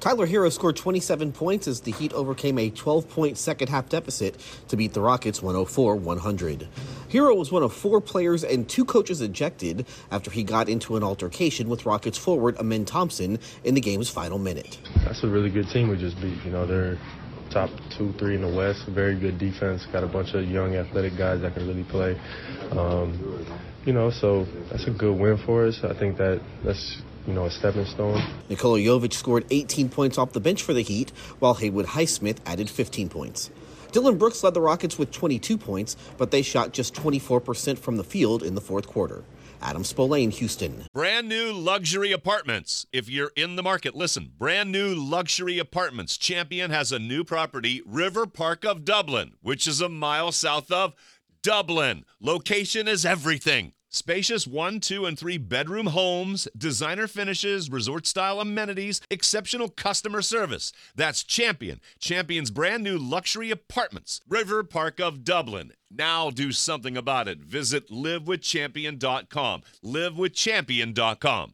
Tyler Hero scored 27 points as the Heat overcame a 12-point second-half deficit to beat the Rockets 104-100. Hero was one of 4 players and 2 coaches ejected after he got into an altercation with Rockets forward Amen Thompson in the game's final minute. That's a really good team we just beat. They're top 2, 3 in the West. Very good defense. Got a bunch of young athletic guys that can really play. So that's a good win for us. I think that's a stepping stone. Nikola Jovic scored 18 points off the bench for the Heat, while Haywood Highsmith added 15 points. Dillon Brooks led the Rockets with 22 points, but they shot just 24% from the field in the fourth quarter. Adam Spolane, Houston. Brand new luxury apartments. If you're in the market, listen. Brand new luxury apartments. Champion has a new property, River Park of Dublin, which is a mile south of Dublin. Location is everything. Spacious 1, 2, and 3 bedroom homes, designer finishes, resort-style amenities, exceptional customer service. That's Champion. Champion's brand new luxury apartments. River Park of Dublin. Now do something about it. Visit livewithchampion.com. livewithchampion.com.